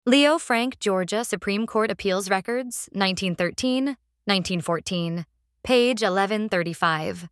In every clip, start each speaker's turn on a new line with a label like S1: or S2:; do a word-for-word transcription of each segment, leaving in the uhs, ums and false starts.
S1: Leo Frank, Georgia Supreme Court Appeals Records, nineteen thirteen, nineteen fourteen, page eleven thirty-five.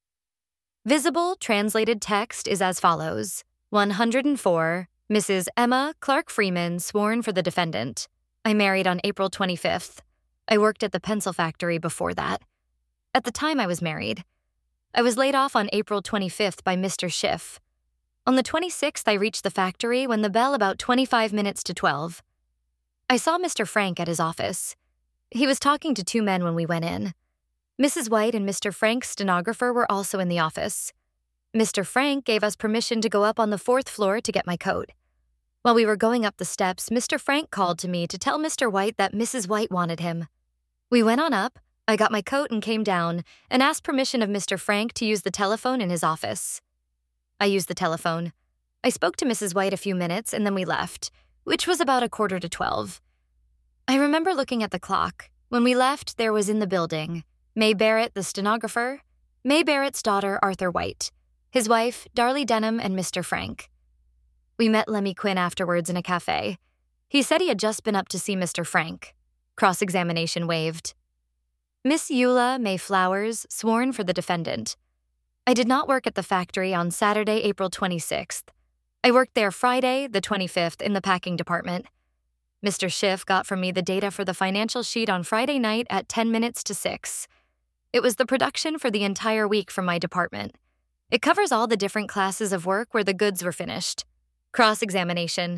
S1: Visible translated text is as follows. one hundred four, Missus Emma Clark Freeman, sworn for the defendant. I married on April twenty-fifth. I worked at the pencil factory before that. At the time I was married. I was laid off on April twenty-fifth by Mister Schiff. On the twenty-sixth, I reached the factory when the bell about twenty-five minutes to twelve. I saw Mister Frank at his office. He was talking to two men when we went in. Missus White and Mister Frank's stenographer were also in the office. Mister Frank gave us permission to go up on the fourth floor to get my coat. While we were going up the steps, Mister Frank called to me to tell Mister White that Missus White wanted him. We went on up, I got my coat and came down, and asked permission of Mister Frank to use the telephone in his office. I used the telephone. I spoke to Missus White a few minutes, and then we left, which was about a quarter to twelve. I remember looking at the clock. When we left, there was in the building May Barrett, the stenographer, May Barrett's daughter, Arthur White, his wife, Darlie Denham, and Mister Frank. We met Lemmy Quinn afterwards in a cafe. He said he had just been up to see Mister Frank. Cross-examination waived. Miss Eula May Flowers, sworn for the defendant. I did not work at the factory on Saturday, April twenty-sixth. I worked there Friday, the twenty-fifth, in the packing department. Mister Schiff got from me the data for the financial sheet on Friday night at ten minutes to six. It was the production for the entire week from my department. It covers all the different classes of work where the goods were finished. Cross-examination.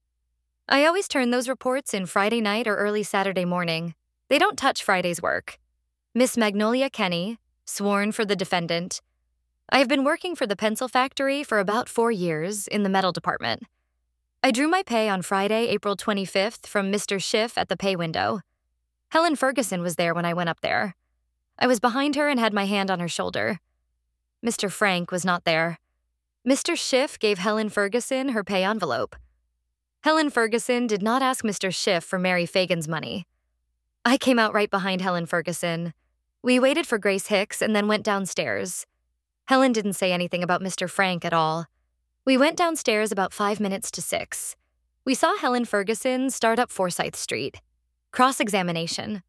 S1: I always turn those reports in Friday night or early Saturday morning. They don't touch Friday's work. Miss Magnolia Kenny, sworn for the defendant. I have been working for the pencil factory for about four years in the metal department. I drew my pay on Friday, April twenty-fifth from Mister Schiff at the pay window. Helen Ferguson was there when I went up there. I was behind her and had my hand on her shoulder. Mister Frank was not there. Mister Schiff gave Helen Ferguson her pay envelope. Helen Ferguson did not ask Mister Schiff for Mary Fagan's money. I came out right behind Helen Ferguson. We waited for Grace Hicks and then went downstairs. Helen didn't say anything about Mister Frank at all. We went downstairs about five minutes to six. We saw Helen Ferguson start up Forsyth Street. Cross-examination.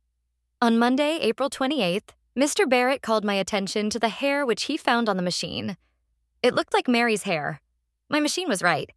S1: On Monday, April twenty-eighth, Mister Barrett called my attention to the hair which he found on the machine. It looked like Mary's hair. My machine was right.